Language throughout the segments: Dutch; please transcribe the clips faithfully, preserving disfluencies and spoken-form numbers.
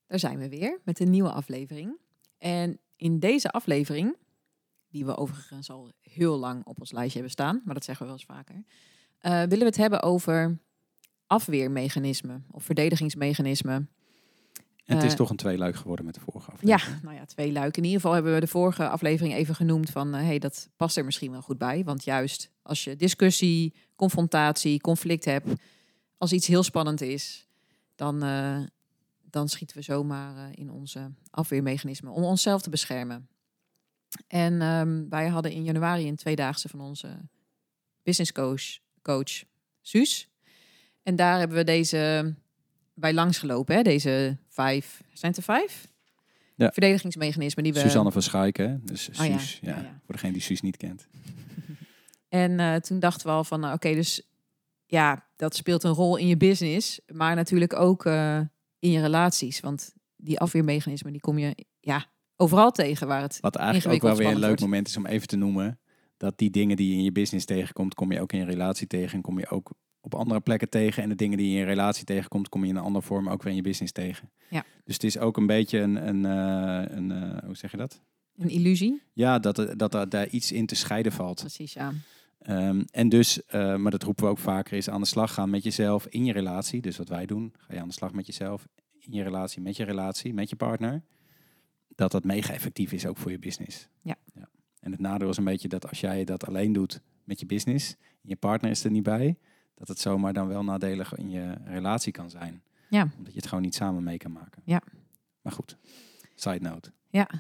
Daar zijn we weer met een nieuwe aflevering. En in deze aflevering, die we overigens al heel lang op ons lijstje hebben staan, maar dat zeggen we wel eens vaker, uh, willen we het hebben over afweermechanismen of verdedigingsmechanismen. Het is Uh, toch een tweeluik geworden met de vorige aflevering. Ja, nou ja, twee luiken. In ieder geval hebben we de vorige aflevering even genoemd van, uh, hey, dat past er misschien wel goed bij. Want juist als je discussie, confrontatie, conflict hebt, als iets heel spannend is, dan, uh, dan schieten we zomaar uh, in onze afweermechanismen om onszelf te beschermen. En um, wij hadden in januari een tweedaagse van onze business coach, coach Suus. En daar hebben we deze bij langsgelopen, hè? Deze vijf, zijn het er vijf? Ja. Verdedigingsmechanismen die we... Suzanne van Schaik, hè? Dus Oh, Suus, ja. ja. Ja, ja. Voor degene die Suus niet kent. En uh, toen dachten we al van, uh, oké, okay, dus ja, dat speelt een rol in je business, maar natuurlijk ook uh, in je relaties. Want die afweermechanismen, die kom je ja, overal tegen waar het Wat eigenlijk ook wel weer een leuk wordt. moment is om even te noemen, dat die dingen die je in je business tegenkomt, kom je ook in je relatie tegen en kom je ook op andere plekken tegen. En de dingen die je in je relatie tegenkomt, kom je in een andere vorm ook weer in je business tegen. Ja. Dus het is ook een beetje een, een, uh, een uh, hoe zeg je dat? Een illusie? Ja, dat, er, dat er daar iets in te scheiden valt. Precies, ja. Um, en dus, uh, maar dat roepen we ook vaker, is aan de slag gaan met jezelf in je relatie. Dus wat wij doen, ga je aan de slag met jezelf in je relatie, met je relatie, met je partner. Dat dat mega effectief is ook voor je business. Ja. Ja. En het nadeel is een beetje dat als jij dat alleen doet met je business, en je partner is er niet bij, dat het zomaar dan wel nadelig in je relatie kan zijn. Ja. Omdat je het gewoon niet samen mee kan maken. Ja. Maar goed, side note. Ja.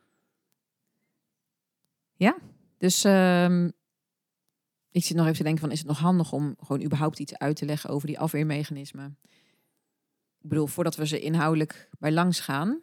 Ja, dus um, ik zit nog even te denken van, is het nog handig om gewoon überhaupt iets uit te leggen over die afweermechanismen? Ik bedoel, voordat we ze inhoudelijk bij langs gaan.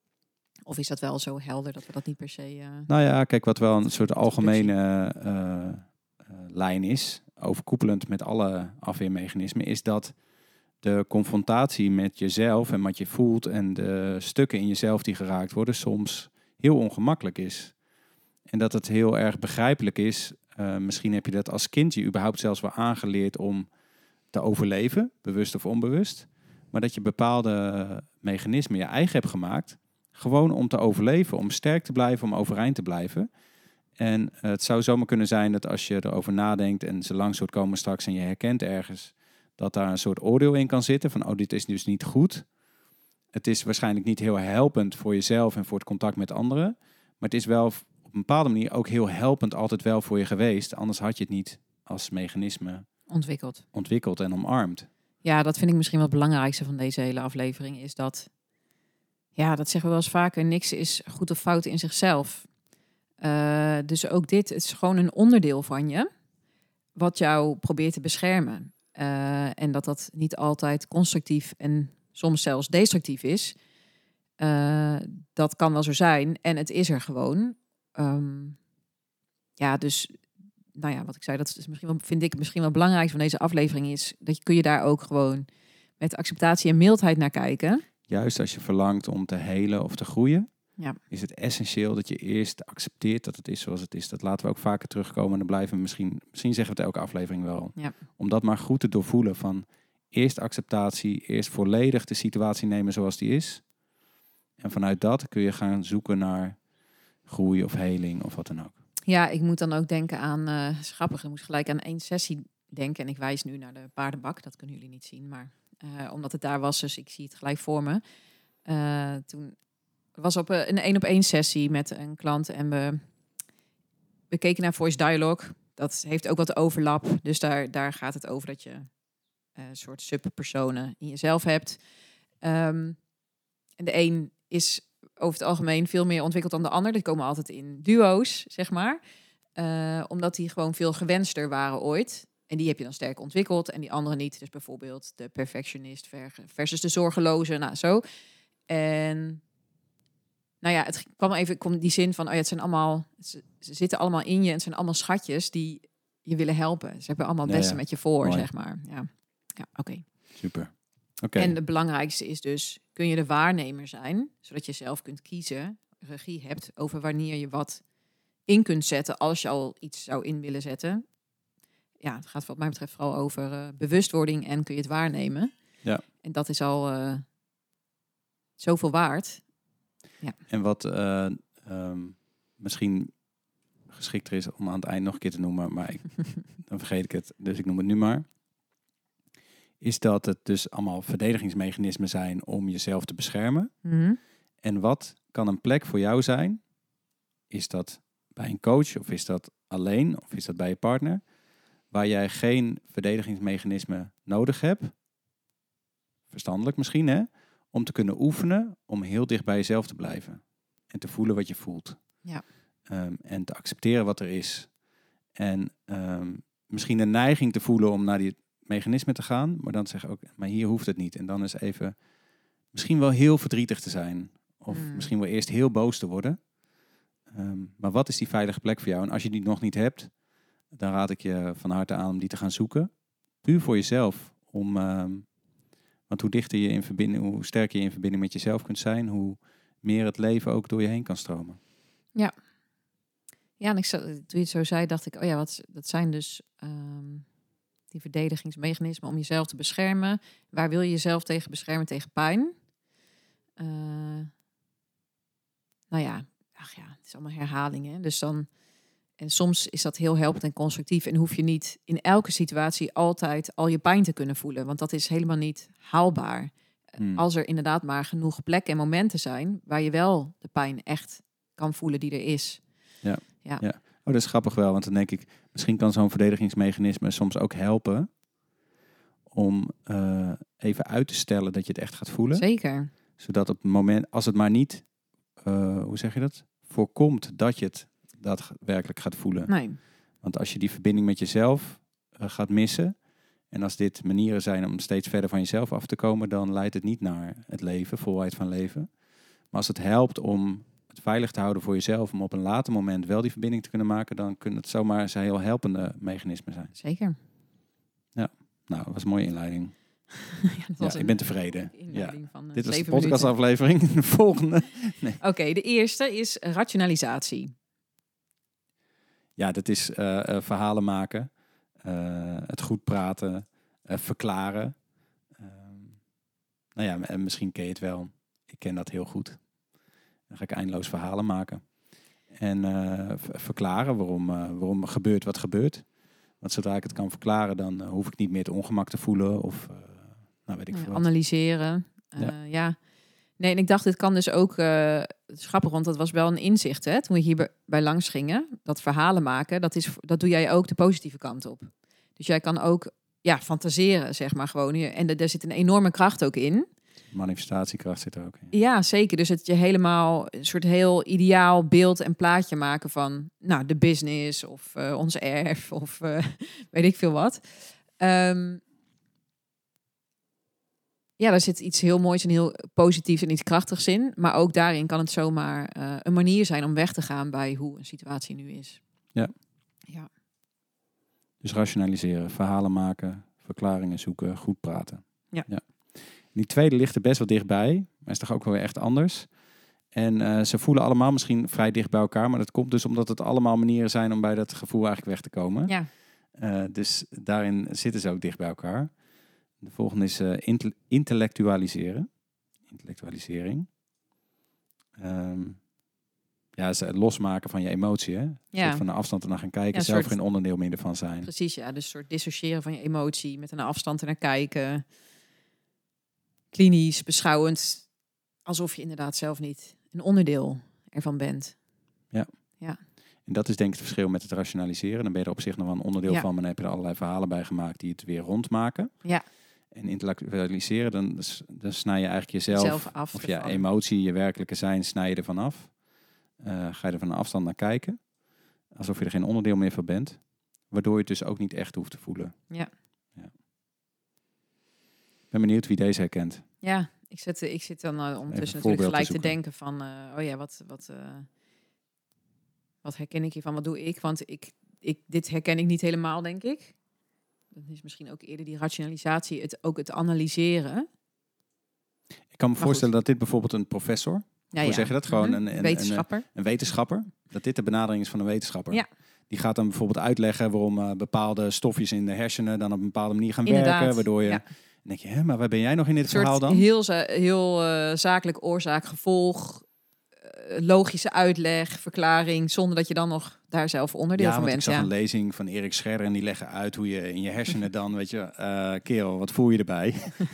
Of is dat wel zo helder dat we dat niet per se... Uh, nou ja, kijk, wat wel een soort algemene uh, uh, lijn is, overkoepelend met alle afweermechanismen, is dat de confrontatie met jezelf en wat je voelt en de stukken in jezelf die geraakt worden soms heel ongemakkelijk is. En dat het heel erg begrijpelijk is. Uh, misschien heb je dat als kind je überhaupt zelfs wel aangeleerd om te overleven, bewust of onbewust. Maar dat je bepaalde mechanismen je eigen hebt gemaakt, gewoon om te overleven, om sterk te blijven, om overeind te blijven. En uh, het zou zomaar kunnen zijn dat als je erover nadenkt en ze langs soort komen straks en je herkent ergens, dat daar een soort oordeel in kan zitten van, oh, dit is dus niet goed. Het is waarschijnlijk niet heel helpend voor jezelf en voor het contact met anderen. Maar het is wel op een bepaalde manier ook heel helpend altijd wel voor je geweest. Anders had je het niet als mechanisme ontwikkeld. ontwikkeld en omarmd. Ja, dat vind ik misschien wel het belangrijkste van deze hele aflevering. Is dat, ja, dat zeggen we wel eens vaker, niks is goed of fout in zichzelf. Uh, dus ook dit, het is gewoon een onderdeel van je, wat jou probeert te beschermen. Uh, en dat dat niet altijd constructief en soms zelfs destructief is. Uh, dat kan wel zo zijn. En het is er gewoon. Um, ja, dus, nou ja, wat ik zei, dat is misschien wel, vind ik misschien wel belangrijk van deze aflevering is, dat je, kun je daar ook gewoon met acceptatie en mildheid naar kijken. Juist als je verlangt om te helen of te groeien, ja. is het essentieel dat je eerst accepteert dat het is zoals het is. Dat laten we ook vaker terugkomen en dan blijven we misschien, misschien zeggen we het elke aflevering wel. Ja. Om dat maar goed te doorvoelen van eerst acceptatie, eerst volledig de situatie nemen zoals die is. En vanuit dat kun je gaan zoeken naar groei of heling of wat dan ook. Ja, ik moet dan ook denken aan, uh, grappig, ik moest gelijk aan één sessie denken. En ik wijs nu naar de paardenbak, dat kunnen jullie niet zien. Maar uh, omdat het daar was, dus ik zie het gelijk voor me. Uh, toen was op een één op één sessie met een klant en we, we keken naar voice dialogue. Dat heeft ook wat overlap. Dus daar, daar gaat het over dat je uh, een soort subpersonen in jezelf hebt. Um, en de een is over het algemeen veel meer ontwikkeld dan de ander. Die komen altijd in duo's, zeg maar. Uh, omdat die gewoon veel gewenster waren ooit. En die heb je dan sterk ontwikkeld en die andere niet. Dus bijvoorbeeld de perfectionist versus de zorgeloze. Nou, zo. En nou ja, het kwam even, komt die zin van, oh ja, het zijn allemaal, ze, ze zitten allemaal in je en het zijn allemaal schatjes die je willen helpen. Ze hebben allemaal het beste ja, ja. met je voor, Mooi. Zeg maar. Ja, ja oké. Okay. Super. Okay. En het belangrijkste is dus, kun je de waarnemer zijn, zodat je zelf kunt kiezen, regie hebt over wanneer je wat in kunt zetten als je al iets zou in willen zetten. Ja, het gaat wat mij betreft vooral over uh, bewustwording en kun je het waarnemen. Ja. En dat is al, uh, zoveel waard. Ja. En wat uh, um, misschien geschikter is om aan het eind nog een keer te noemen, maar ik, dan vergeet ik het, dus ik noem het nu maar. Is dat het dus allemaal verdedigingsmechanismen zijn om jezelf te beschermen. Mm-hmm. En wat kan een plek voor jou zijn? Is dat bij een coach of is dat alleen of is dat bij je partner? Waar jij geen verdedigingsmechanisme nodig hebt. Verstandelijk misschien, hè? Om te kunnen oefenen om heel dicht bij jezelf te blijven. En te voelen wat je voelt. Ja. Um, en te accepteren wat er is. En um, misschien een neiging te voelen om naar die mechanisme te gaan. Maar dan te zeggen ook, maar hier hoeft het niet. En dan is even misschien wel heel verdrietig te zijn. Of mm. misschien wel eerst heel boos te worden. Um, maar wat is die veilige plek voor jou? En als je die nog niet hebt, dan raad ik je van harte aan om die te gaan zoeken. Puur voor jezelf. Om, um, want hoe dichter je in verbinding, hoe sterker je in verbinding met jezelf kunt zijn, hoe meer het leven ook door je heen kan stromen. Ja. Ja, en ik, toen je het zo zei, dacht ik, oh ja, wat, dat zijn dus um, die verdedigingsmechanismen om jezelf te beschermen. Waar wil je jezelf tegen beschermen? Tegen pijn. Uh, nou ja, ach ja, het is allemaal herhalingen. Dus dan, en soms is dat heel helpend en constructief en hoef je niet in elke situatie altijd al je pijn te kunnen voelen, want dat is helemaal niet haalbaar. Hmm. Als er inderdaad maar genoeg plekken en momenten zijn waar je wel de pijn echt kan voelen die er is. Ja, ja. ja. Oh, dat is grappig wel, want dan denk ik, misschien kan zo'n verdedigingsmechanisme soms ook helpen om uh, even uit te stellen dat je het echt gaat voelen. Zeker. Zodat op het moment, als het maar niet, uh, hoe zeg je dat, voorkomt dat je het daadwerkelijk gaat voelen. Nee. Want als je die verbinding met jezelf uh, gaat missen, en als dit manieren zijn om steeds verder van jezelf af te komen, dan leidt het niet naar het leven, volheid van leven. Maar als het helpt om het veilig te houden voor jezelf, om op een later moment wel die verbinding te kunnen maken, dan kunnen het zomaar eens een heel helpende mechanisme zijn. Zeker. Ja, nou, dat was een mooie inleiding. ja, dat was ja, een, ik ben tevreden. Ja. Van, uh, Dit was de podcastaflevering. De volgende. Nee. Oké, okay, de eerste is rationalisatie. Ja, dat is uh, uh, verhalen maken, uh, het goed praten, uh, verklaren. Uh, nou ja, en misschien ken je het wel. Ik ken dat heel goed. Dan ga ik eindeloos verhalen maken. En uh, v- verklaren waarom, uh, waarom gebeurt wat gebeurt. Want zodra ik het kan verklaren, dan uh, hoef ik niet meer het ongemak te voelen. Of, uh, nou weet ik ja, veel. Analyseren. Uh, ja. ja. Nee, en ik dacht, dit kan dus ook... Uh, het is grappig, want dat was wel een inzicht, hè, toen we hier bij langs gingen. Dat verhalen maken, dat, is, dat doe jij ook de positieve kant op. Dus jij kan ook ja, fantaseren, zeg maar, gewoon. En er zit een enorme kracht ook in. Manifestatiekracht zit er ook in. Ja, zeker. Dus het je helemaal een soort heel ideaal beeld en plaatje maken van, nou, de business of uh, ons erf of uh, weet ik veel wat. Um, ja, daar zit iets heel moois en heel positiefs en iets krachtigs in. Maar ook daarin kan het zomaar uh, een manier zijn om weg te gaan bij hoe een situatie nu is. Ja. Ja. Dus rationaliseren, verhalen maken, verklaringen zoeken, goed praten. Ja. ja. Die tweede ligt er best wel dichtbij, maar is toch ook wel weer echt anders. En uh, ze voelen allemaal misschien vrij dicht bij elkaar, maar dat komt dus omdat het allemaal manieren zijn om bij dat gevoel eigenlijk weg te komen. Ja. Uh, dus daarin zitten ze ook dicht bij elkaar. De volgende is uh, inte- intellectualiseren. Intellectualisering. Um, ja, is het losmaken van je emotie, hè? Ja. Van een afstand ernaar gaan kijken, ja, zelf soort... geen onderdeel meer ervan zijn. Precies, ja. Dus een soort dissociëren van je emotie, met een afstand ernaar kijken. Klinisch, beschouwend, alsof je inderdaad zelf niet een onderdeel ervan bent. Ja. Ja. En dat is denk ik het verschil met het rationaliseren. Dan ben je er op zich nog wel een onderdeel ja. van, maar dan heb je er allerlei verhalen bij gemaakt die het weer rondmaken. Ja. En intellectualiseren, dan, dan snij je eigenlijk jezelf, Zelf af of je emotie, je werkelijke zijn, snij je ervan af. Uh, ga je er van een afstand naar kijken. Alsof je er geen onderdeel meer van bent. Waardoor je het dus ook niet echt hoeft te voelen. Ja. ja. Ik ben benieuwd wie deze herkent. Ja, ik zit, ik zit dan uh, ondertussen natuurlijk gelijk te, te denken van... Uh, oh ja, wat, wat, uh, wat herken ik hiervan? Wat doe ik? Want ik, ik, dit herken ik niet helemaal, denk ik. Dat is misschien ook eerder die rationalisatie, het, ook het analyseren. Ik kan me maar voorstellen goed. dat dit bijvoorbeeld een professor... Ja, Hoe ja. zeg je dat? Gewoon mm-hmm. een, een, wetenschapper. Een, een wetenschapper. Dat dit de benadering is van een wetenschapper. Ja. Die gaat dan bijvoorbeeld uitleggen waarom uh, bepaalde stofjes in de hersenen dan op een bepaalde manier gaan Inderdaad. werken. Waardoor je... Ja. denk je, hè, maar waar ben jij nog in dit Een soort verhaal dan? heel, za- heel uh, zakelijk oorzaak-gevolg, uh, logische uitleg, verklaring, zonder dat je dan nog daar zelf onderdeel ja, van want bent. ik zag Ja, een lezing van Erik Scherder en die leggen uit hoe je in je hersenen dan, weet je, uh, kerel, wat voel je erbij?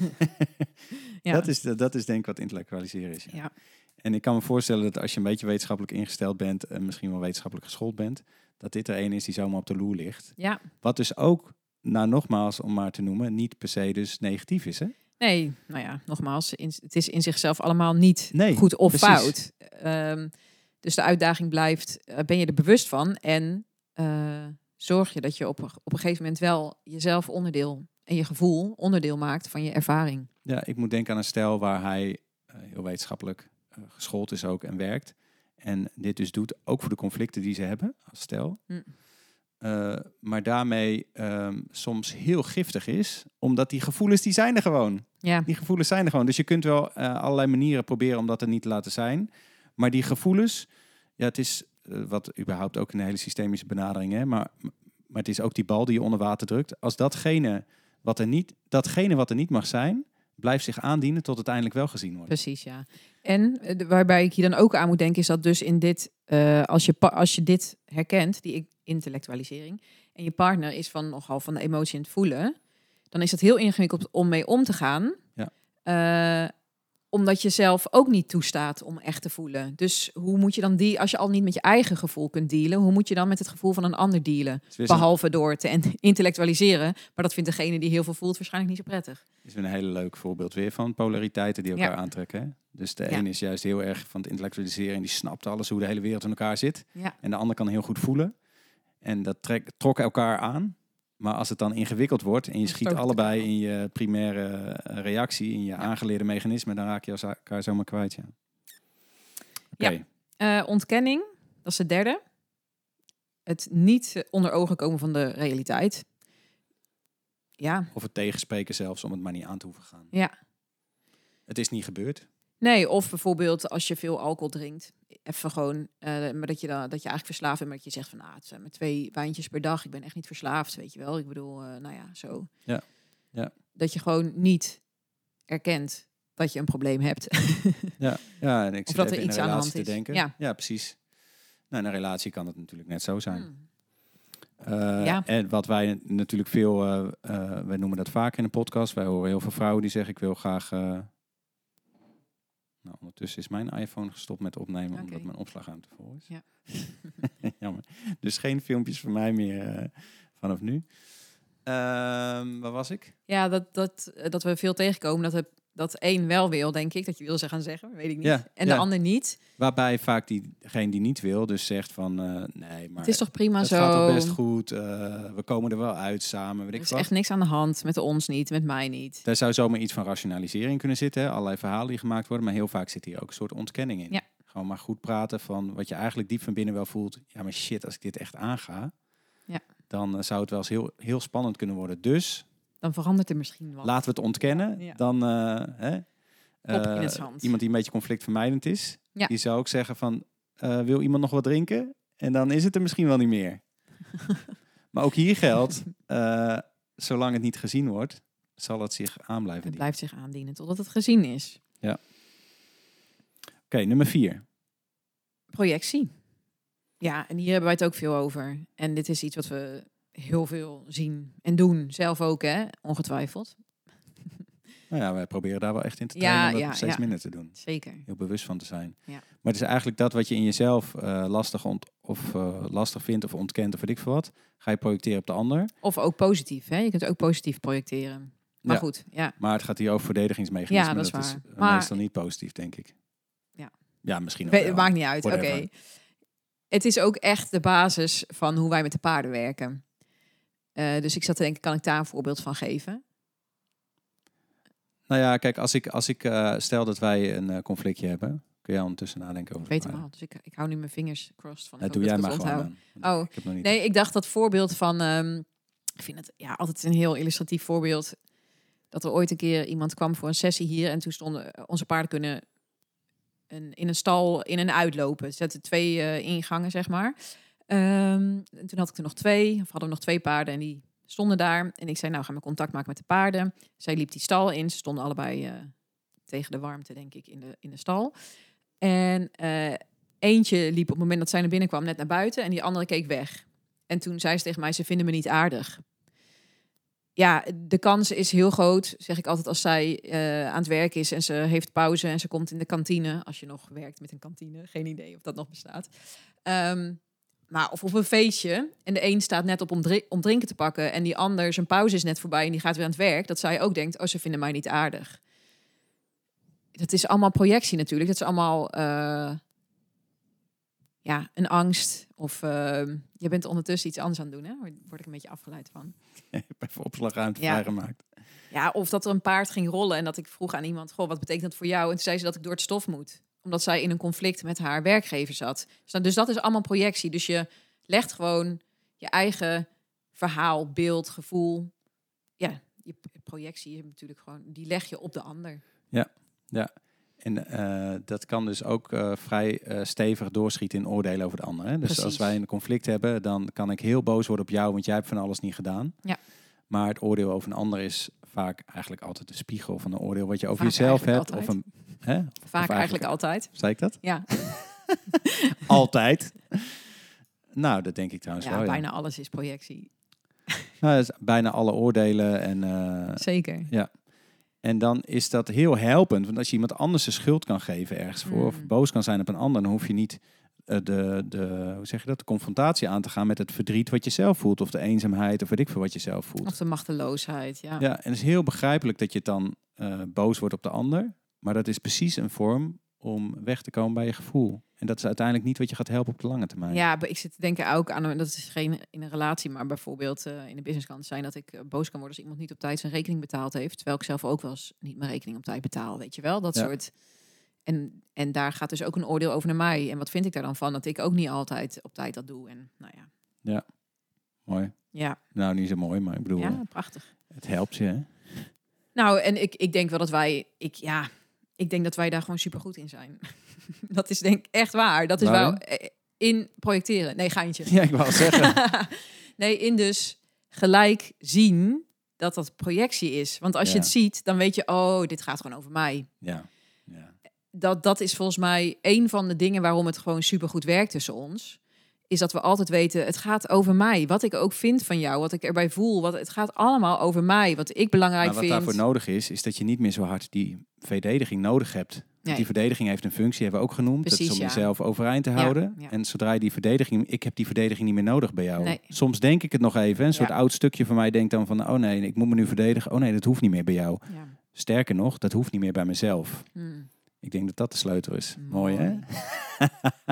ja. dat, is, dat is denk ik wat intellectualiseren is. Ja. Ja. En ik kan me voorstellen dat als je een beetje wetenschappelijk ingesteld bent en misschien wel wetenschappelijk geschoold bent, dat dit er een is die zomaar op de loer ligt. Ja. Wat dus ook, nou nogmaals om maar te noemen, niet per se dus negatief is, hè? Nee, nou ja, nogmaals, in, het is in zichzelf allemaal niet nee, goed of precies. fout. Um, dus de uitdaging blijft, uh, ben je er bewust van en uh, zorg je dat je op, op een gegeven moment wel jezelf onderdeel en je gevoel onderdeel maakt van je ervaring. Ja, ik moet denken aan een stel waar hij uh, heel wetenschappelijk uh, geschoold is ook en werkt. En dit dus doet, ook voor de conflicten die ze hebben als stel. Hm. Uh, maar daarmee um, soms heel giftig is, omdat die gevoelens, die zijn er gewoon. Ja. Die gevoelens zijn er gewoon. Dus je kunt wel uh, allerlei manieren proberen om dat er niet te laten zijn. Maar die gevoelens, ja, het is uh, wat überhaupt ook een hele systemische benadering, hè, maar, maar het is ook die bal die je onder water drukt. Als datgene wat er niet, datgene wat er niet mag zijn, blijft zich aandienen tot uiteindelijk wel gezien wordt. Precies, ja. En uh, waarbij ik hier dan ook aan moet denken, is dat dus in dit, uh, als, je als je dit herkent, die intellectualisering, en je partner is van nogal van de emotie en het voelen, dan is het heel ingewikkeld om mee om te gaan. Ja. Uh, omdat je zelf ook niet toestaat om echt te voelen. Dus hoe moet je dan die, als je al niet met je eigen gevoel kunt dealen, hoe moet je dan met het gevoel van een ander dealen? Behalve door te intellectualiseren. Maar dat vindt degene die heel veel voelt waarschijnlijk niet zo prettig. Dat is een hele leuk voorbeeld weer van polariteiten die elkaar ja. aantrekken. Hè? Dus de ja. een is juist heel erg van het intellectualiseren en die snapt alles, hoe de hele wereld in elkaar zit. Ja. En de ander kan heel goed voelen. En dat trek, trok elkaar aan. Maar als het dan ingewikkeld wordt en je schiet allebei in je primaire reactie, in je ja. aangeleerde mechanisme, dan raak je elkaar zomaar kwijt. Ja, okay. ja. Uh, ontkenning, dat is de derde. Het niet onder ogen komen van de realiteit. Ja. Of het tegenspreken zelfs, om het maar niet aan te hoeven gaan. Ja. Het is niet gebeurd. Nee, of bijvoorbeeld als je veel alcohol drinkt, even gewoon, uh, maar dat je, dan, dat je eigenlijk verslaafd bent, maar dat je zegt van, nou, het zijn maar twee wijntjes per dag, ik ben echt niet verslaafd, weet je wel. Ik bedoel, uh, nou ja, zo. Ja. Ja. Dat je gewoon niet erkent dat je een probleem hebt. ja. ja, en ik of zit dat even er in iets een aan de relatie hand te is. denken. Ja, ja precies. Nou, in een relatie kan het natuurlijk net zo zijn. Hmm. Uh, ja. En wat wij natuurlijk veel, uh, uh, wij noemen dat vaker in de podcast, wij horen heel veel vrouwen die zeggen, ik wil graag... Uh, Nou, ondertussen is mijn iPhone gestopt met opnemen, okay. omdat mijn opslagruimte vol is. Ja. Jammer. Dus geen filmpjes van mij meer uh, vanaf nu. Uh, waar was ik? Ja, dat, dat, dat we veel tegenkomen. Dat, het, dat één wel wil, denk ik, dat je wil ze gaan zeggen, weet ik niet. Ja, en ja. de ander niet. Waarbij vaak diegene die niet wil, dus zegt van... Uh, nee, maar het is toch prima het zo. Het gaat toch best goed. Uh, we komen er wel uit samen. Weet er ik is wat. echt niks aan de hand. Met ons niet, met mij niet. Daar zou zomaar iets van rationalisering kunnen zitten. Hè? Allerlei verhalen die gemaakt worden. Maar heel vaak zit hier ook een soort ontkenning in. Ja. Gewoon maar goed praten van wat je eigenlijk diep van binnen wel voelt. Ja, maar shit, als ik dit echt aanga... Ja. dan uh, zou het wel eens heel, heel spannend kunnen worden. Dus... dan verandert er misschien wat. Laten we het ontkennen. Ja. Dan... Uh, hè? Uh, in het zand. Iemand die een beetje conflictvermijdend is. Ja. Die zou ook zeggen van... Uh, wil iemand nog wat drinken? En dan is het er misschien wel niet meer. Maar ook hier geldt... Uh, zolang het niet gezien wordt... zal het zich aan blijven het dienen. blijft zich aandienen totdat het gezien is. Ja. Oké, okay, nummer vier. Projectie. Ja, en hier hebben wij het ook veel over. En dit is iets wat we heel veel zien en doen. Zelf ook, hè? Ongetwijfeld. Nou ja, wij proberen daar wel echt in te trainen ja, om dat ja, steeds ja. minder te doen. Zeker. Heel bewust van te zijn. Ja. Maar het is eigenlijk dat wat je in jezelf uh, lastig, ont- of, uh, lastig vindt of ontkent of weet ik veel wat, ga je projecteren op de ander. Of ook positief, hè? Je kunt ook positief projecteren. Maar ja. goed, ja. Maar het gaat hier over verdedigingsmechanismen. Ja, dat is dat waar. is maar... meestal niet positief, denk ik. Ja, ja misschien ook We- wel. Maakt niet uit, oké. Whatever. Okay. Het is ook echt de basis van hoe wij met de paarden werken. Uh, dus ik zat te denken, kan ik daar een voorbeeld van geven? Nou ja, kijk, als ik, als ik uh, stel dat wij een uh, conflictje hebben, kun jij ondertussen nadenken over Ik weet het hem al, dus ik, ik hou nu mijn vingers crossed van. Ja, Ik doe hoop jij dat maar ik het gewoon onthoud. aan. Oh, ik heb nog niet. Nee, ik dacht dat voorbeeld van... Um, ik vind het ja, altijd een heel illustratief voorbeeld. Dat er ooit een keer iemand kwam voor een sessie hier. En toen stonden onze paarden kunnen een, in een stal in en uitlopen. Er zetten twee uh, ingangen, zeg maar. Um, en toen had ik er nog twee. Of hadden we nog twee paarden. En die stonden daar. En ik zei, nou, gaan we contact maken met de paarden. Zij liep die stal in. Ze stonden allebei uh, tegen de warmte, denk ik, in de, in de stal. En uh, eentje liep op het moment dat zij naar binnen kwam net naar buiten. En die andere keek weg. En toen zei ze tegen mij, ze vinden me niet aardig. Ja, de kans is heel groot, zeg ik altijd, als zij uh, aan het werk is en ze heeft pauze en ze komt in de kantine. Als je nog werkt met een kantine, geen idee of dat nog bestaat. Um, maar of op een feestje en de een staat net op om, dri- om drinken te pakken en die ander, zijn pauze is net voorbij en die gaat weer aan het werk. Dat zij ook denkt, oh, ze vinden mij niet aardig. Dat is allemaal projectie natuurlijk. Dat is allemaal uh, ja, een angst. Of uh, je bent ondertussen iets anders aan het doen, hè? Daar word ik een beetje afgeleid van. Even opslagruimte ja. vrijgemaakt. Ja, of dat er een paard ging rollen en dat ik vroeg aan iemand, goh, wat betekent dat voor jou? En toen zei ze dat ik door het stof moet. Omdat zij in een conflict met haar werkgever zat. Dus dat is allemaal projectie. Dus je legt gewoon je eigen verhaal, beeld, gevoel. Ja, je projectie is natuurlijk gewoon, die leg je op de ander. Ja, ja. En uh, dat kan dus ook uh, vrij uh, stevig doorschieten in oordelen over de ander. Hè? Dus Precies. Als wij een conflict hebben, dan kan ik heel boos worden op jou, want jij hebt van alles niet gedaan. Ja. Maar het oordeel over een ander is vaak eigenlijk altijd de spiegel van een oordeel wat je over vaak jezelf hebt. Altijd. Of een, hè? Vaak of eigenlijk, eigenlijk altijd. Zei ik dat? Ja. Altijd. Nou, dat denk ik trouwens ja, wel. Bijna ja. alles is projectie. Nou, dat is bijna alle oordelen. En, uh, Zeker. Ja. En dan is dat heel helpend. Want als je iemand anders de schuld kan geven ergens voor, mm. of boos kan zijn op een ander, dan hoef je niet uh, de, de, hoe zeg je dat, de confrontatie aan te gaan met het verdriet wat je zelf voelt. Of de eenzaamheid, of weet ik veel wat je zelf voelt. Of de machteloosheid, ja. Ja, en het is heel begrijpelijk dat je dan uh, boos wordt op de ander. Maar dat is precies een vorm om weg te komen bij je gevoel. En dat is uiteindelijk niet wat je gaat helpen op de lange termijn. Ja, ik zit te denken ook aan, dat is geen in een relatie, maar bijvoorbeeld uh, in de businesskant zijn dat ik uh, boos kan worden als iemand niet op tijd zijn rekening betaald heeft, terwijl ik zelf ook wel eens niet mijn rekening op tijd betaal, weet je wel, dat ja. soort. En, en daar gaat dus ook een oordeel over naar mij. En wat vind ik daar dan van? Dat ik ook niet altijd op tijd dat doe. En nou ja. Ja, mooi. Ja. Nou, niet zo mooi, maar ik bedoel. Ja, prachtig. Het helpt je, hè? Nou, en ik, ik denk wel dat wij, ik ja, ik denk dat wij daar gewoon supergoed in zijn. Dat is denk ik echt waar. Dat is Waarom? wel in projecteren. Nee, geintje. Ja, ik wou zeggen. Nee, in dus gelijk zien dat dat projectie is. Want als ja. je het ziet, dan weet je, oh, dit gaat gewoon over mij. Ja. Ja. Dat, dat is volgens mij een van de dingen waarom het gewoon supergoed werkt tussen ons. Is dat we altijd weten, het gaat over mij. Wat ik ook vind van jou, wat ik erbij voel. Wat, het gaat allemaal over mij, wat ik belangrijk vind. Maar wat vind. daarvoor nodig is, is dat je niet meer zo hard die verdediging nodig hebt. Nee. Die verdediging heeft een functie, hebben we ook genoemd. Precies, dat is om ja. jezelf overeind te houden. Ja, ja. En zodra je die verdediging, ik heb die verdediging niet meer nodig bij jou. Nee. Soms denk ik het nog even. Een ja. soort oud stukje van mij denkt dan van, oh nee, ik moet me nu verdedigen. Oh nee, dat hoeft niet meer bij jou. Ja. Sterker nog, dat hoeft niet meer bij mezelf. Hmm. Ik denk dat dat de sleutel is. Mooi, Mooi hè?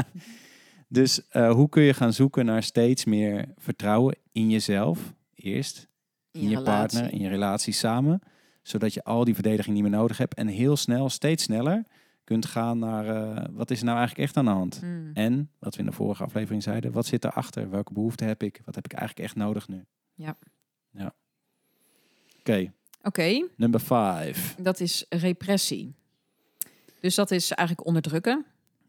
Dus uh, hoe kun je gaan zoeken naar steeds meer vertrouwen in jezelf? Eerst, in, in je, je partner, in je relatie samen. Zodat je al die verdediging niet meer nodig hebt. En heel snel, steeds sneller, kunt gaan naar uh, wat is er nou eigenlijk echt aan de hand? Mm. En, wat we in de vorige aflevering zeiden, wat zit erachter? Welke behoeften heb ik? Wat heb ik eigenlijk echt nodig nu? Ja. Ja. Oké. Okay. Oké. Okay. Number five. Dat is repressie. Dus dat is eigenlijk onderdrukken.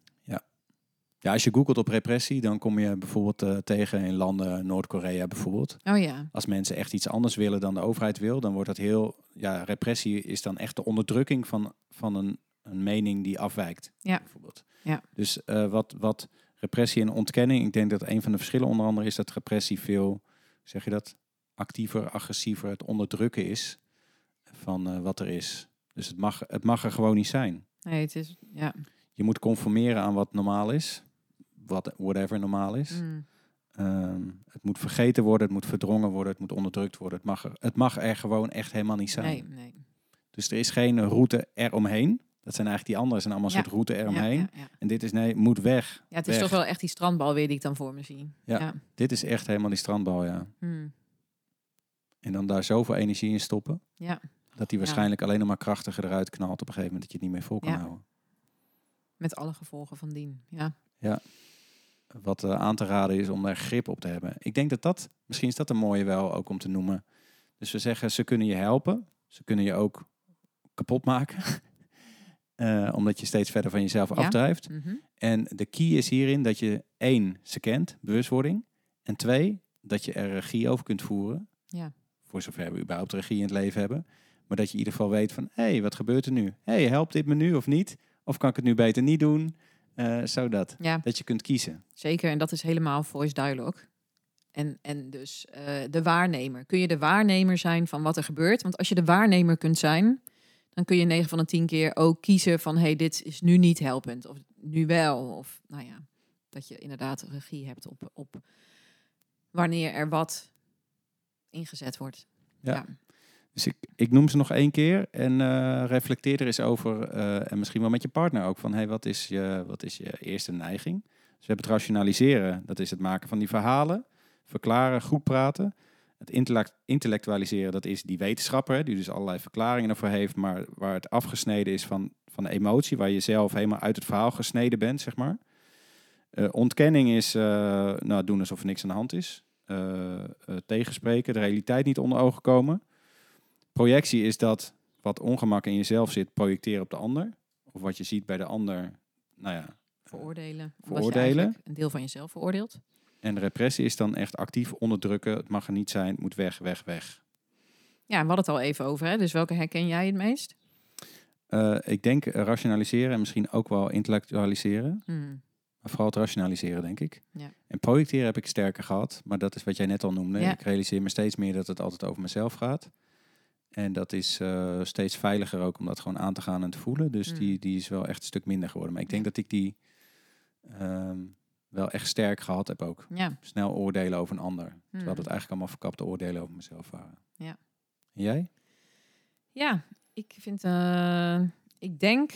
Ja, als je googelt op repressie, dan kom je bijvoorbeeld uh, tegen in landen, Noord-Korea bijvoorbeeld. Oh ja. Als mensen echt iets anders willen dan de overheid wil, dan wordt dat heel... Ja, repressie is dan echt de onderdrukking van, van een, een mening die afwijkt. Ja. Bijvoorbeeld. Ja. Dus uh, wat, wat repressie en ontkenning, ik denk dat een van de verschillen onder andere is dat repressie veel, zeg je dat, actiever, agressiever, het onderdrukken is van uh, wat er is. Dus het mag, het mag er gewoon niet zijn. Nee, het is, ja. Je moet conformeren aan wat normaal is. Wat, whatever normaal is. Mm. Um, het moet vergeten worden, het moet verdrongen worden, het moet onderdrukt worden. Het mag er, het mag er gewoon echt helemaal niet zijn. Nee, nee. Dus er is geen route eromheen. Dat zijn eigenlijk die andere, zijn allemaal een ja. soort route eromheen. Ja, ja, ja. En dit is, nee, moet weg. Ja, het is weg. toch wel echt die strandbal weer die ik dan voor me zie. Ja, ja. Dit is echt helemaal die strandbal, ja. Mm. En dan daar zoveel energie in stoppen. Ja. Dat die waarschijnlijk ja. alleen nog maar krachtiger eruit knalt op een gegeven moment dat je het niet meer vol kan ja. houden. Met alle gevolgen van dien, ja. Ja. Wat uh, aan te raden is om daar grip op te hebben. Ik denk dat dat, misschien is dat een mooie wel ook om te noemen. Dus we zeggen, ze kunnen je helpen. Ze kunnen je ook kapot maken. uh, omdat je steeds verder van jezelf ja. afdrijft. Mm-hmm. En de key is hierin dat je één, ze kent, bewustwording. En twee, dat je er regie over kunt voeren. Ja. voor zover we überhaupt regie in het leven hebben. Maar dat je in ieder geval weet van, hé, hey, wat gebeurt er nu? Hé, hey, helpt dit me nu of niet? Of kan ik het nu beter niet doen? Uh, zodat. Ja. Dat je kunt kiezen. Zeker, en dat is helemaal voice dialogue. En, en dus uh, de waarnemer. Kun je de waarnemer zijn van wat er gebeurt? Want als je de waarnemer kunt zijn, dan kun je negen van de tien keer ook kiezen van, hé, hey, dit is nu niet helpend. Of nu wel. Of nou ja, dat je inderdaad regie hebt op, op wanneer er wat ingezet wordt. Ja. ja. Dus ik, ik noem ze nog één keer en uh, reflecteer er eens over. Uh, en misschien wel met je partner ook. Van, hey, wat is je, wat is je eerste neiging? Dus we hebben het rationaliseren. Dat is het maken van die verhalen. Verklaren, goed praten. Het intellect, intellectualiseren, dat is die wetenschapper. Die dus allerlei verklaringen ervoor heeft. Maar waar het afgesneden is van, van de emotie. Waar je zelf helemaal uit het verhaal gesneden bent, zeg maar. Uh, ontkenning is uh, nou, doen alsof er niks aan de hand is. Uh, uh, tegenspreken, de realiteit niet onder ogen komen. Projectie is dat wat ongemak in jezelf zit, projecteren op de ander. Of wat je ziet bij de ander, nou ja... Veroordelen. Veroordelen. Je een deel van jezelf veroordeelt. En repressie is dan echt actief onderdrukken. Het mag er niet zijn, het moet weg, weg, weg. Ja, we hadden het al even over, hè? Dus welke herken jij het meest? Uh, ik denk uh, rationaliseren en misschien ook wel intellectualiseren. Hmm. Maar vooral het rationaliseren, denk ik. Ja. En projecteren heb ik sterker gehad. Maar dat is wat jij net al noemde. Ja. Ik realiseer me steeds meer dat het altijd over mezelf gaat. En dat is uh, steeds veiliger ook om dat gewoon aan te gaan en te voelen. Dus mm. die, die is wel echt een stuk minder geworden. Maar ik denk ja. dat ik die um, wel echt sterk gehad heb ook. Ja. Snel oordelen over een ander. Mm. Terwijl het eigenlijk allemaal verkapte oordelen over mezelf waren. Ja. En jij? Ja, ik vind... Uh, ik denk...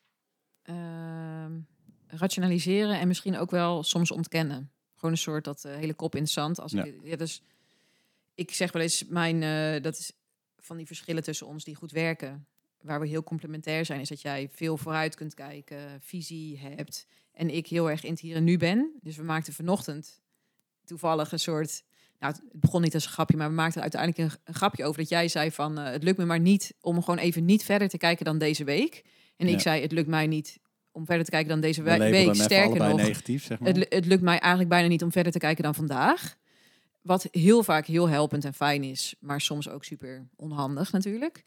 Uh, rationaliseren en misschien ook wel soms ontkennen. Gewoon een soort dat uh, hele kop in het zand. Als ja. ik, ja, dus, ik zeg wel eens, mijn, uh, dat is van die verschillen tussen ons die goed werken, waar we heel complementair zijn, is dat jij veel vooruit kunt kijken, visie hebt en ik heel erg in het hier en nu ben. Dus we maakten vanochtend toevallig een soort, nou het begon niet als een grapje, maar we maakten uiteindelijk een, een grapje over dat jij zei van, uh, het lukt me maar niet om gewoon even niet verder te kijken dan deze week. En ja. ik zei, het lukt mij niet om verder te kijken dan deze we week. Sterker nog, negatief, zeg maar. het, het lukt mij eigenlijk bijna niet om verder te kijken dan vandaag. Wat heel vaak heel helpend en fijn is, maar soms ook super onhandig natuurlijk.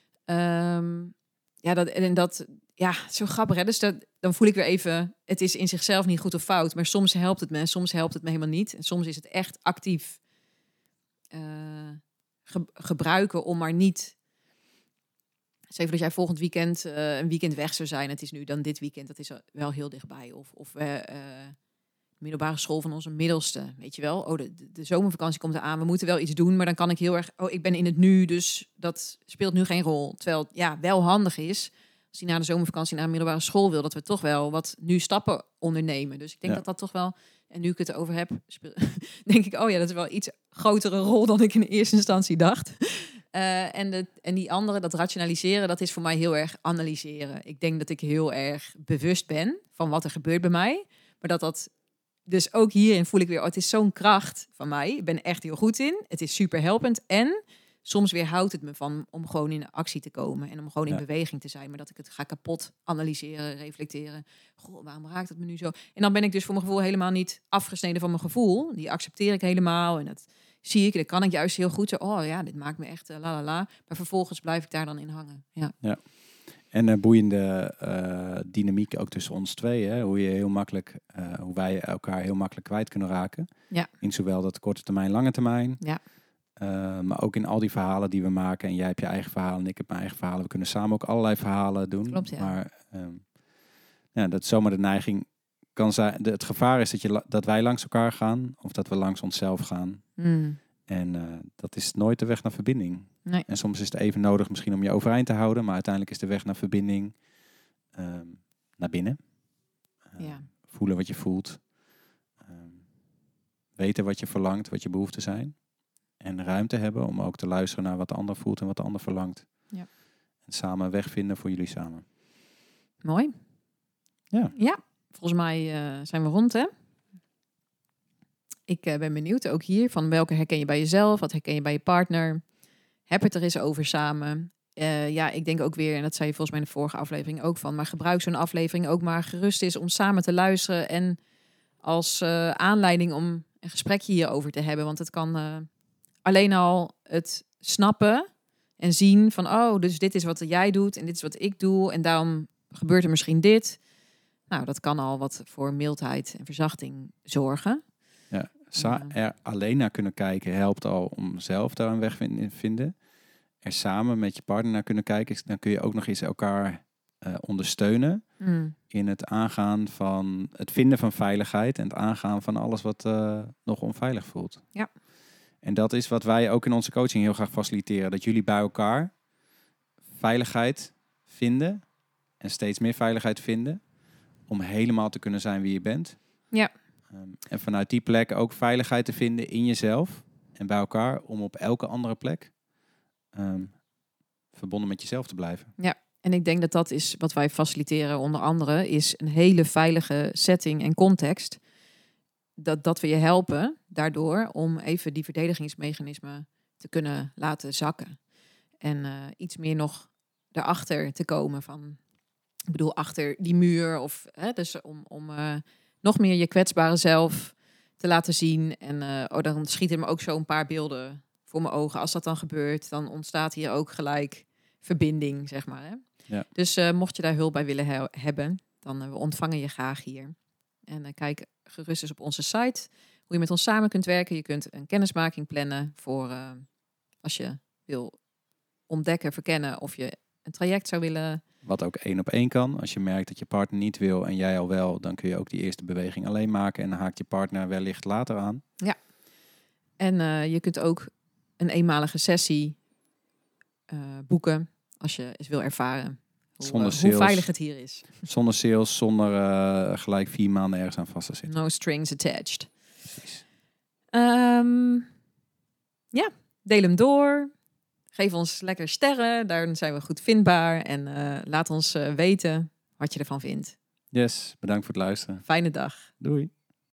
Um, ja, dat, en dat, ja, zo grappig, hè? Dus dat, dan voel ik weer even, het is in zichzelf niet goed of fout, maar soms helpt het me en soms helpt het me helemaal niet. En soms is het echt actief uh, ge- gebruiken om maar niet... Zeg even dat jij volgend weekend uh, een weekend weg zou zijn. Het is nu dan dit weekend, dat is wel heel dichtbij. Of, of uh, uh, de middelbare school van onze middelste, weet je wel. Oh, de, de zomervakantie komt eraan, we moeten wel iets doen. Maar dan kan ik heel erg, oh, ik ben in het nu, dus dat speelt nu geen rol. Terwijl het ja, wel handig is, als hij na de zomervakantie naar een middelbare school wil, dat we toch wel wat nu stappen ondernemen. Dus ik denk ja. dat dat toch wel, en nu ik het over heb, speel, denk ik, oh ja, dat is wel iets grotere rol dan ik in eerste instantie dacht. Uh, en, de, en die andere, dat rationaliseren, dat is voor mij heel erg analyseren. Ik denk dat ik heel erg bewust ben van wat er gebeurt bij mij. Maar dat dat, dus ook hierin voel ik weer, oh, het is zo'n kracht van mij. Ik ben er echt heel goed in. Het is super helpend. En soms weer houdt het me van om gewoon in actie te komen. En om gewoon in ja. beweging te zijn. Maar dat ik het ga kapot analyseren, reflecteren. Goh, waarom raakt het me nu zo? En dan ben ik dus voor mijn gevoel helemaal niet afgesneden van mijn gevoel. Die accepteer ik helemaal. En dat zie ik, dat kan ik juist heel goed. Zo, oh ja, dit maakt me echt uh, la la la. Maar vervolgens blijf ik daar dan in hangen. Ja. ja. En een uh, boeiende uh, dynamiek ook tussen ons twee. Hè? Hoe je heel makkelijk, uh, hoe wij elkaar heel makkelijk kwijt kunnen raken. Ja. In zowel dat korte termijn, lange termijn. Ja. Uh, maar ook in al die verhalen die we maken. En jij hebt je eigen verhalen en ik heb mijn eigen verhalen. We kunnen samen ook allerlei verhalen doen. Klopt, ja. Maar um, ja, dat is zomaar de neiging kan zijn. De, het gevaar is dat, je, dat wij langs elkaar gaan. Of dat we langs onszelf gaan. Mm. En uh, dat is nooit de weg naar verbinding. Nee. En soms is het even nodig misschien om je overeind te houden. Maar uiteindelijk is de weg naar verbinding um, naar binnen. Uh, ja. Voelen wat je voelt. Um, weten wat je verlangt, wat je behoeften zijn. En ruimte hebben om ook te luisteren naar wat de ander voelt en wat de ander verlangt. Ja. En samen een weg vinden voor jullie samen. Mooi. Ja. Ja, volgens mij uh, zijn we rond, hè? Ik uh, ben benieuwd, ook hier, van welke herken je bij jezelf? Wat herken je bij je partner? Heb het er eens over samen. Uh, ja, ik denk ook weer, en dat zei je volgens mij in de vorige aflevering ook van, maar gebruik zo'n aflevering ook maar gerust is om samen te luisteren en als uh, aanleiding om een gesprekje hierover te hebben. Want het kan uh, alleen al het snappen en zien van, oh, dus dit is wat jij doet en dit is wat ik doe en daarom gebeurt er misschien dit. Nou, dat kan al wat voor mildheid en verzachting zorgen. Ja, sa- er alleen naar kunnen kijken helpt al om zelf daar een weg te vinden. Er samen met je partner naar kunnen kijken, dan kun je ook nog eens elkaar uh, ondersteunen mm. in het aangaan van het vinden van veiligheid en het aangaan van alles wat uh, nog onveilig voelt. Ja. En dat is wat wij ook in onze coaching heel graag faciliteren. Dat jullie bij elkaar veiligheid vinden en steeds meer veiligheid vinden om helemaal te kunnen zijn wie je bent. Ja. Um, en vanuit die plek ook veiligheid te vinden in jezelf en bij elkaar om op elke andere plek um, verbonden met jezelf te blijven. Ja, en ik denk dat dat is wat wij faciliteren onder andere, is een hele veilige setting en context. Dat, dat we je helpen daardoor om even die verdedigingsmechanismen te kunnen laten zakken. En uh, iets meer nog daarachter te komen van, ik bedoel achter die muur. Of hè, dus om, om uh, nog meer je kwetsbare zelf te laten zien. En uh, oh, dan schieten me ook zo een paar beelden voor mijn ogen. Als dat dan gebeurt, dan ontstaat hier ook gelijk verbinding, zeg maar. Hè? Ja. Dus uh, mocht je daar hulp bij willen he- hebben, dan uh, we ontvangen je graag hier. En uh, kijk gerust eens op onze site hoe je met ons samen kunt werken. Je kunt een kennismaking plannen voor uh, als je wil ontdekken, verkennen of je een traject zou willen. Wat ook één op één kan. Als je merkt dat je partner niet wil en jij al wel, dan kun je ook die eerste beweging alleen maken en dan haakt je partner wellicht later aan. Ja. En uh, je kunt ook een eenmalige sessie uh, boeken als je eens wil ervaren hoe, zonder uh, sales, hoe veilig het hier is. Zonder sales, zonder uh, gelijk vier maanden ergens aan vast te zitten. No strings attached. Precies. Um, ja, deel hem door. Geef ons lekker sterren, daar zijn we goed vindbaar. En uh, laat ons uh, weten wat je ervan vindt. Yes, bedankt voor het luisteren. Fijne dag. Doei.